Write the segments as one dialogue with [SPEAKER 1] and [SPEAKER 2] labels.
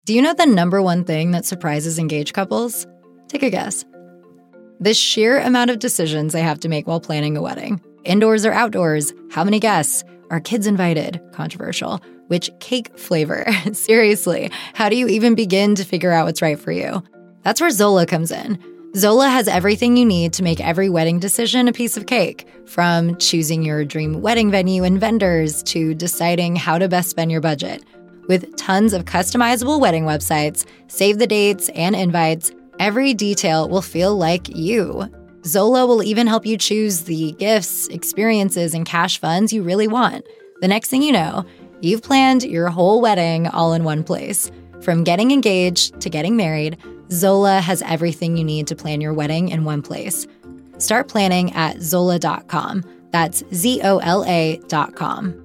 [SPEAKER 1] Do you know the number one thing that surprises engaged couples? Take a guess. The sheer amount of decisions they have to make while planning a wedding. Indoors or outdoors? How many guests? Are kids invited? Controversial. Which cake flavor? Seriously, how do you even begin to figure out what's right for you? That's where Zola comes in. Zola has everything you need to make every wedding decision a piece of cake, from choosing your dream wedding venue and vendors to deciding how to best spend your budget. With tons of customizable wedding websites, save the dates, and invites, every detail will feel like you. Zola will even help you choose the gifts, experiences, and cash funds you really want. The next thing you know, you've planned your whole wedding all in one place. From getting engaged to getting married, Zola has everything you need to plan your wedding in one place. Start planning at Zola.com. That's ZOLA.com.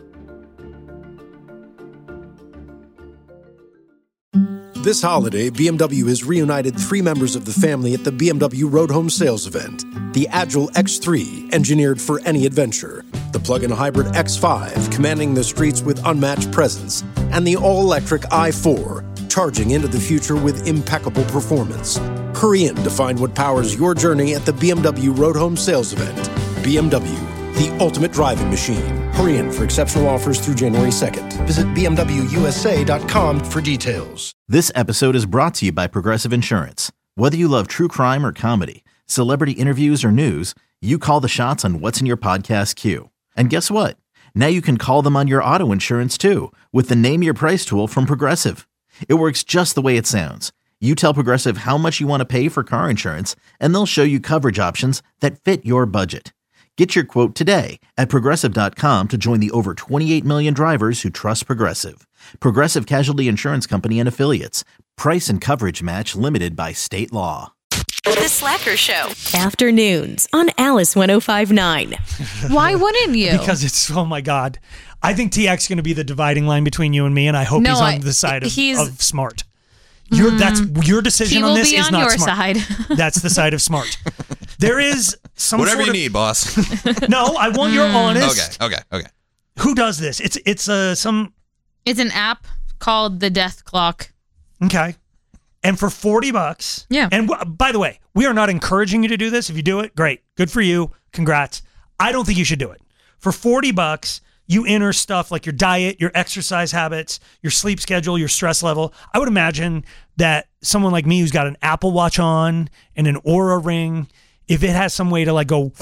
[SPEAKER 2] This holiday, BMW has reunited 3 members of the family at the BMW Road Home Sales event. The Agile X3, engineered for any adventure. The plug-in hybrid X5, commanding the streets with unmatched presence. And the all-electric i4, charging into the future with impeccable performance. Hurry in to find what powers your journey at the BMW Road Home Sales event. BMW, the ultimate driving machine. Hurry in for exceptional offers through January 2nd. Visit BMWUSA.com for details.
[SPEAKER 3] This episode is brought to you by Progressive Insurance. Whether you love true crime or comedy, celebrity interviews or news, you call the shots on what's in your podcast queue. And guess what? Now you can call them on your auto insurance too with the Name Your Price tool from Progressive. It works just the way it sounds. You tell Progressive how much you want to pay for car insurance, and they'll show you coverage options that fit your budget. Get your quote today at Progressive.com to join the over 28 million drivers who trust Progressive. Progressive Casualty Insurance Company and Affiliates. Price and coverage match limited by state law.
[SPEAKER 4] The Slacker Show.
[SPEAKER 5] Afternoons on Alice 105.9.
[SPEAKER 6] Why wouldn't you?
[SPEAKER 7] Because it's, oh my God. I think TX is going to be the dividing line between you and me, and I hope he's on the side of smart. That's your decision on this is not smart.
[SPEAKER 6] He will be on your side.
[SPEAKER 7] That's the side of smart. There is some
[SPEAKER 8] whatever you need, boss.
[SPEAKER 7] No, I want your honest.
[SPEAKER 8] Okay.
[SPEAKER 7] Who does this? It's
[SPEAKER 6] It's an app called the Death Clock.
[SPEAKER 7] Okay. And for $40.
[SPEAKER 6] Yeah.
[SPEAKER 7] And by the way, we are not encouraging you to do this. If you do it, great. Good for you. Congrats. I don't think you should do it. For $40, you enter stuff like your diet, your exercise habits, your sleep schedule, your stress level. I would imagine that someone like me who's got an Apple Watch on and an Oura Ring, if it has some way to go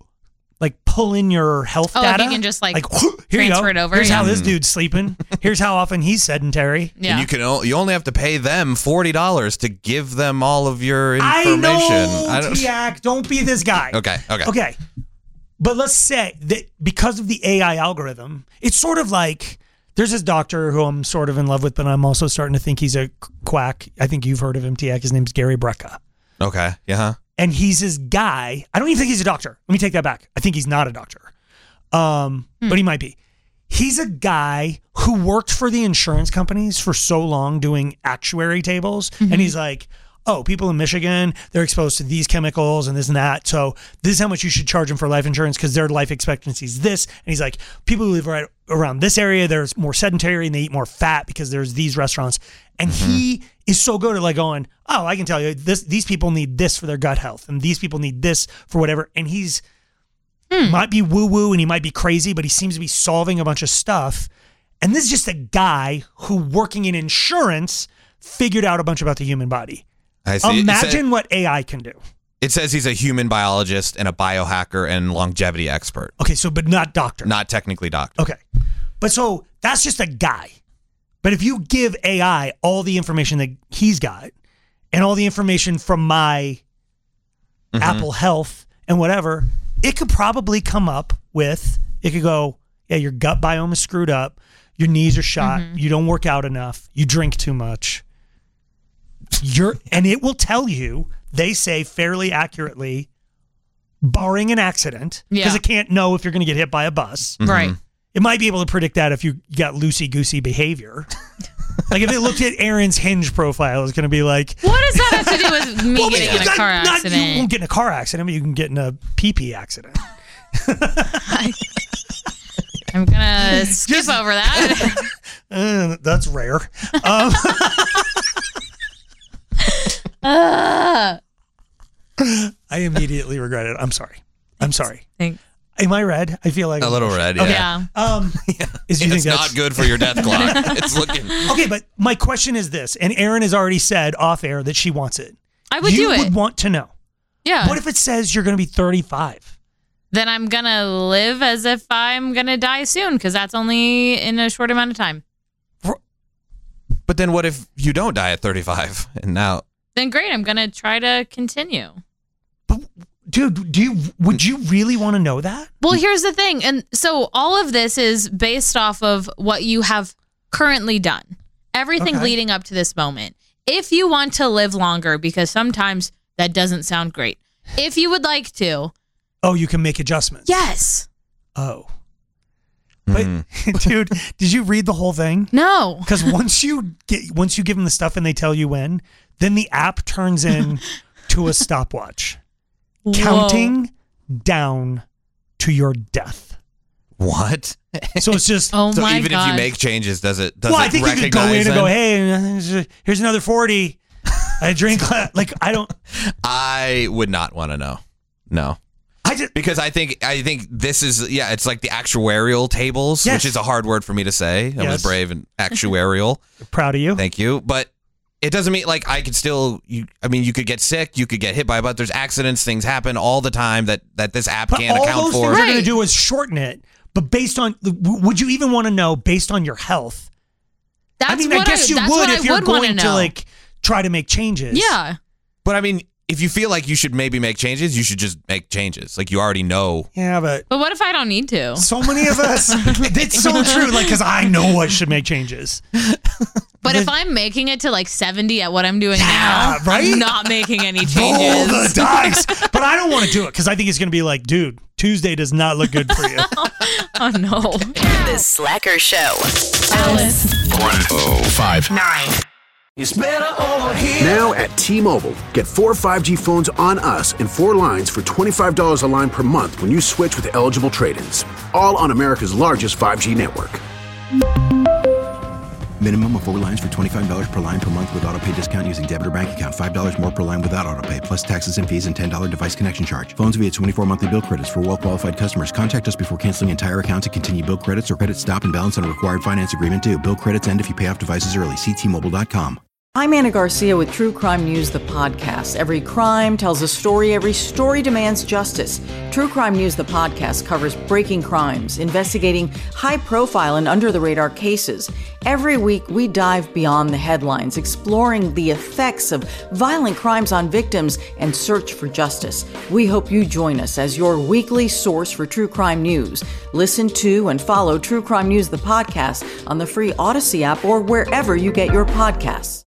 [SPEAKER 7] pull in your health data.
[SPEAKER 6] You can just here
[SPEAKER 7] transfer
[SPEAKER 6] it over.
[SPEAKER 7] Here's how this dude's sleeping. Here's how often he's sedentary.
[SPEAKER 6] Yeah.
[SPEAKER 8] And you only have to pay them $40 to give them all of your information.
[SPEAKER 7] I know, Tiak, don't be this guy.
[SPEAKER 8] Okay.
[SPEAKER 7] But let's say that because of the AI algorithm, it's sort of like there's this doctor who I'm sort of in love with, but I'm also starting to think he's a quack. I think you've heard of him, Tiak. His name's Gary Brecka.
[SPEAKER 8] Okay. Yeah.
[SPEAKER 7] And he's this guy. I don't even think he's a doctor. Let me take that back. I think he's not a doctor. But he might be. He's a guy who worked for the insurance companies for so long doing actuary tables. Mm-hmm. And he's like, oh, people in Michigan, they're exposed to these chemicals and this and that. So this is how much you should charge them for life insurance because their life expectancy is this. And he's like, people who live right around this area, they're more sedentary and they eat more fat because there's these restaurants. And he is so good at going, oh, I can tell you these people need this for their gut health and these people need this for whatever. And he's might be woo-woo and he might be crazy, but he seems to be solving a bunch of stuff. And this is just a guy who, working in insurance, figured out a bunch about the human body.
[SPEAKER 8] I see.
[SPEAKER 7] Imagine what AI can do.
[SPEAKER 8] It says he's a human biologist and a biohacker and longevity expert.
[SPEAKER 7] Okay, but not doctor.
[SPEAKER 8] Not technically doctor.
[SPEAKER 7] Okay. But so that's just a guy. But if you give AI all the information that he's got and all the information from my Apple Health and whatever, it could probably come up with, it could go, yeah, your gut biome is screwed up. Your knees are shot. You don't work out enough. You drink too much. And it will tell you, they say fairly accurately, barring an accident, because it can't know if you're going to get hit by a bus.
[SPEAKER 6] Right.
[SPEAKER 7] It might be able to predict that if you got loosey-goosey behavior. Like if they looked at Aaron's Hinge profile, it's going to be like...
[SPEAKER 6] What does that have to do with me getting in a car accident?
[SPEAKER 7] You won't get in a car accident, but you can get in a pee-pee accident.
[SPEAKER 6] I'm going to skip over that.
[SPEAKER 7] That's rare. regret it. I'm sorry. I'm sorry.
[SPEAKER 6] Thanks.
[SPEAKER 7] Am I red? I feel like
[SPEAKER 8] A little red, yeah.
[SPEAKER 7] Okay.
[SPEAKER 6] Yeah.
[SPEAKER 7] Think
[SPEAKER 8] It's not good for your death clock. It's looking.
[SPEAKER 7] Okay, but my question is this, and Erin has already said off air that she wants it.
[SPEAKER 6] I would
[SPEAKER 7] you
[SPEAKER 6] do it.
[SPEAKER 7] You would want to know.
[SPEAKER 6] Yeah.
[SPEAKER 7] What if it says you're going to be 35?
[SPEAKER 6] Then I'm going to live as if I'm going to die soon because that's only in a short amount of time.
[SPEAKER 8] But then what if you don't die at 35 and now?
[SPEAKER 6] Then great, I'm going to try to continue.
[SPEAKER 7] But dude, would you really want to know that?
[SPEAKER 6] Well, here's the thing. And so all of this is based off of what you have currently done. Everything leading up to this moment. If you want to live longer, because sometimes that doesn't sound great. If you would like to.
[SPEAKER 7] Oh, you can make adjustments.
[SPEAKER 6] Yes.
[SPEAKER 7] Oh. But dude, did you read the whole thing?
[SPEAKER 6] No.
[SPEAKER 7] Because once you give them the stuff and they tell you when, then the app turns in to a stopwatch. Counting down to your death.
[SPEAKER 8] What?
[SPEAKER 7] So it's just
[SPEAKER 6] oh
[SPEAKER 8] so
[SPEAKER 6] my
[SPEAKER 8] even
[SPEAKER 6] God.
[SPEAKER 8] if you make changes, does it
[SPEAKER 7] I think you could go in and go,
[SPEAKER 8] them?
[SPEAKER 7] hey, here's another 40. I drink like I don't.
[SPEAKER 8] I would not want to know. No. Because I think this is it's like the actuarial tables,
[SPEAKER 7] Yes.
[SPEAKER 8] which is a hard word for me to say. I was brave and actuarial.
[SPEAKER 7] Proud of you.
[SPEAKER 8] Thank you. But it doesn't mean like I could still you could get sick, you could get hit by, but there's accidents, things happen all the time that this app can't account
[SPEAKER 7] all those
[SPEAKER 8] for.
[SPEAKER 7] things you're going to do is shorten it. But based on, would you even want to know based on your health?
[SPEAKER 6] That's
[SPEAKER 7] I guess you would if you're going to like try to make changes.
[SPEAKER 6] Yeah.
[SPEAKER 8] But I mean, if you feel like you should maybe make changes, you should just make changes. Like you already know.
[SPEAKER 7] Yeah, but
[SPEAKER 6] what if I don't need to?
[SPEAKER 7] So many of us. It's so true. Like, because I know I should make changes.
[SPEAKER 6] But if I'm making it to like 70 at what I'm doing now,
[SPEAKER 7] right?
[SPEAKER 6] I'm not making any changes.
[SPEAKER 7] Roll the dice. But I don't want to do it because I think it's going to be like, dude, Tuesday does not look good for you.
[SPEAKER 6] Oh, no.
[SPEAKER 4] The Slacker Show.
[SPEAKER 5] Alice.
[SPEAKER 9] 1059.
[SPEAKER 10] It's better over here.
[SPEAKER 2] Now at T-Mobile, get 4 5G phones on us and 4 lines for $25 a line per month when you switch with eligible trade-ins. All on America's largest 5G network.
[SPEAKER 11] Minimum of 4 lines for $25 per line per month with autopay discount using debit or bank account. $5 more per line without autopay, plus taxes and fees and $10 device connection charge. Phones via 24 monthly bill credits for well-qualified customers. Contact us before canceling entire account to continue bill credits or credit stop and balance on a required finance agreement due. Bill credits end if you pay off devices early. See T-Mobile.com.
[SPEAKER 12] I'm Anna Garcia with True Crime News, the podcast. Every crime tells a story. Every story demands justice. True Crime News, the podcast, covers breaking crimes, investigating high-profile and under-the-radar cases. Every week, we dive beyond the headlines, exploring the effects of violent crimes on victims and search for justice. We hope you join us as your weekly source for true crime news. Listen to and follow True Crime News, the podcast, on the free Odyssey app or wherever you get your podcasts.